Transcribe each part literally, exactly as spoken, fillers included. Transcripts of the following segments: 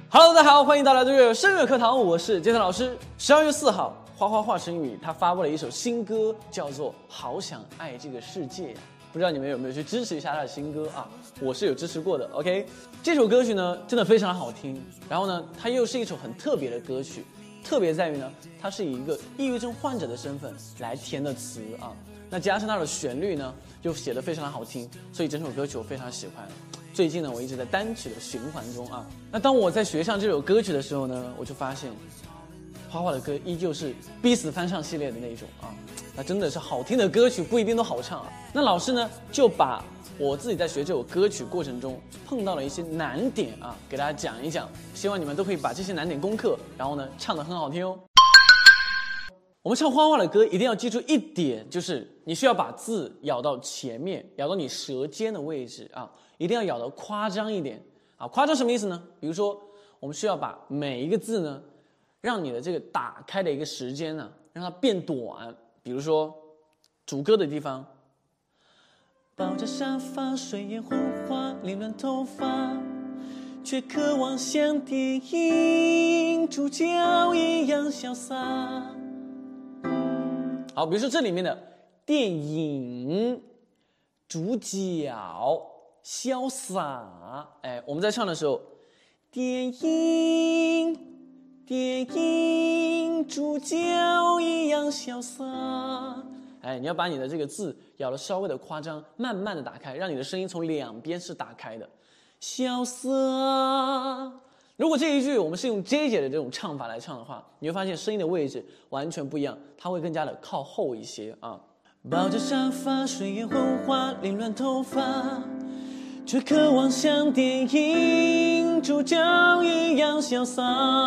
Hello， 大家好，欢迎到来这个声乐课堂，我是杰森老师。十二月四号，花花华晨宇他发布了一首新歌，叫做《好想爱这个世界》。不知道你们有没有去支持一下他的新歌啊？我是有支持过的。OK， 这首歌曲呢真的非常好听，然后呢，它又是一首很特别的歌曲，特别在于呢，它是以一个抑郁症患者的身份来填的词啊。那加上它的旋律呢，又写得非常的好听，所以整首歌曲我非常喜欢。最近呢，我一直在单曲的循环中啊。那当我在学上这首歌曲的时候呢，我就发现，花花的歌依旧是逼死翻唱系列的那种啊。那真的是好听的歌曲不一定都好唱啊。那老师呢，就把我自己在学这首歌曲过程中碰到了一些难点啊，给大家讲一讲。希望你们都可以把这些难点攻克，然后呢，唱得很好听哦。我们唱花花的歌一定要记住一点，就是你需要把字咬到前面，咬到你舌尖的位置啊，一定要咬得夸张一点啊。夸张什么意思呢？比如说，我们需要把每一个字呢，让你的这个打开的一个时间呢，让它变短。比如说，主歌的地方，抱着沙发，睡眼昏花，凌乱头发，却渴望像电影主角一样潇洒。好，比如说这里面的电影主角潇洒，哎，我们在唱的时候，电影电影主角一样潇洒，哎，你要把你的这个字咬得稍微的夸张，慢慢的打开，让你的声音从两边是打开的，潇洒。如果这一句我们是用 J 姐的这种唱法来唱的话，你会发现声音的位置完全不一样，它会更加的靠后一些啊。抱着沙发，睡眼昏花，凌乱头发，却渴望像电影主角一样潇洒。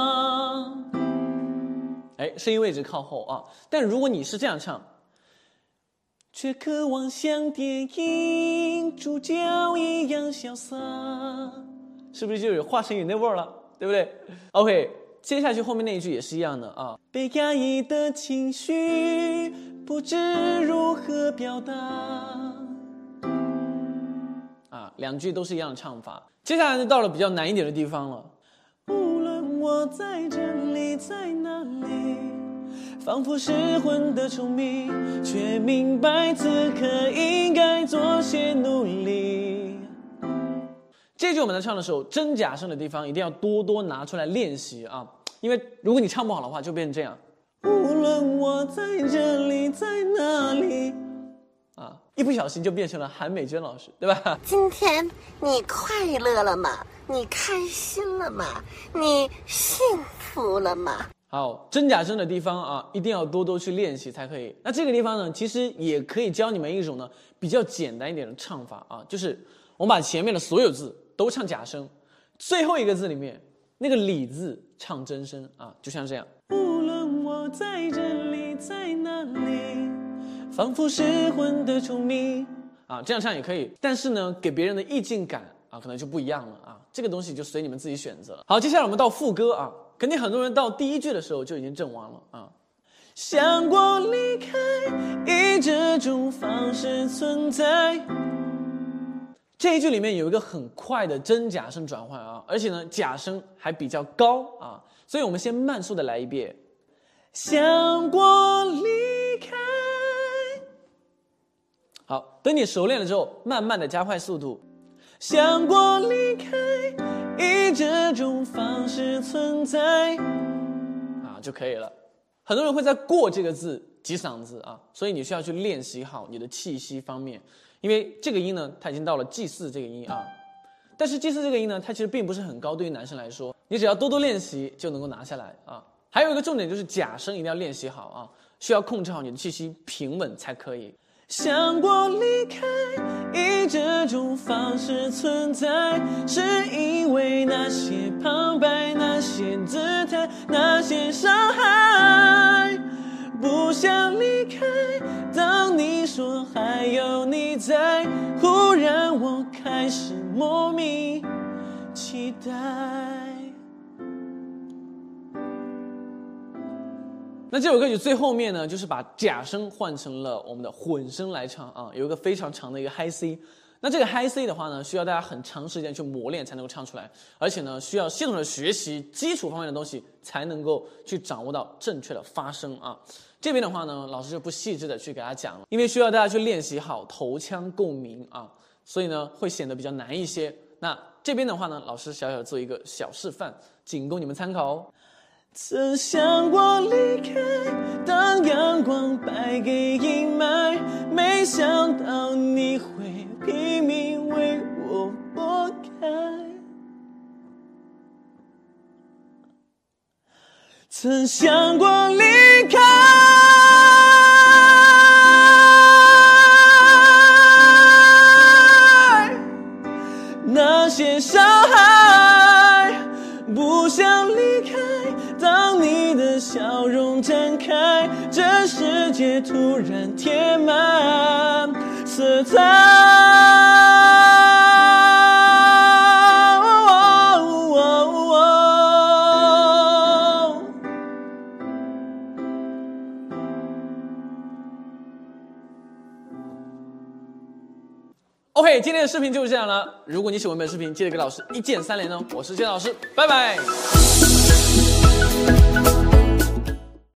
哎，声音位置靠后啊。但如果你是这样唱，却渴望像电影主角一样潇洒，是不是就有华晨宇那味儿了？对不对 ？OK， 接下去后面那一句也是一样的啊。被压抑的情绪不知如何表达，啊，两句都是一样的唱法。接下来就到了比较难一点的地方了。无论我在这里在哪里，仿佛失魂的虫迷，却明白此刻应该做些努力。这句我们在唱的时候，真假声的地方一定要多多拿出来练习啊！因为如果你唱不好的话，就变成这样。无论我在这里在哪里，啊，一不小心就变成了韩美娟老师，对吧？ 今天你快乐了吗？你开心了吗？你幸福了吗？ 好，真假声的地方啊，一定要多多去练习才可以。那这个地方呢，其实也可以教你们一种呢比较简单一点的唱法啊，就是我们把前面的所有字都唱假声，最后一个字里面那个里字唱真声啊，就像这样。无论我在这里在哪里，仿佛失魂的虫迷啊，这样唱也可以，但是呢，给别人的意境感啊，可能就不一样了啊。这个东西就随你们自己选择。好，接下来我们到副歌啊，肯定很多人到第一句的时候就已经阵亡了啊。想过离开，以这种方式存在。这一句里面有一个很快的真假声转换啊，而且呢假声还比较高啊，所以我们先慢速的来一遍。想过离开，好，等你熟练了之后，慢慢的加快速度。想过离开，以这种方式存在，啊就可以了。很多人会在过这个字挤嗓子啊，所以你需要去练习好你的气息方面。因为这个音呢，它已经到了 G 四 这个音啊，但是 G 四 这个音呢，它其实并不是很高，对于男生来说，你只要多多练习就能够拿下来啊。还有一个重点就是假声一定要练习好啊，需要控制好你的气息平稳才可以。想过离开，以这种方式存在，是因为那些旁白，那些姿态，那些伤害，不想离开。当你说还有你在，忽然我开始莫名期待。那这首歌曲最后面呢，就是把假声换成了我们的混声来唱啊，有一个非常长的一个 high C。 那这个 High C 的话呢，需要大家很长时间去磨练才能够唱出来，而且呢，需要系统的学习基础方面的东西，才能够去掌握到正确的发声啊。这边的话呢，老师就不细致的去给大家讲了，因为需要大家去练习好头腔共鸣啊，所以呢，会显得比较难一些。那这边的话呢，老师小小做一个小示范，仅供你们参考哦。曾想过离开，当阳光败给阴霾，没想到你会拼命为我拨开。曾想过离开，那些伤害不想离开，当你的笑容绽开，这世界突然填满色彩。OK， 今天的视频就是这样了。如果你喜欢本视频，记得给老师一键三连哦。我是谢老师，拜拜。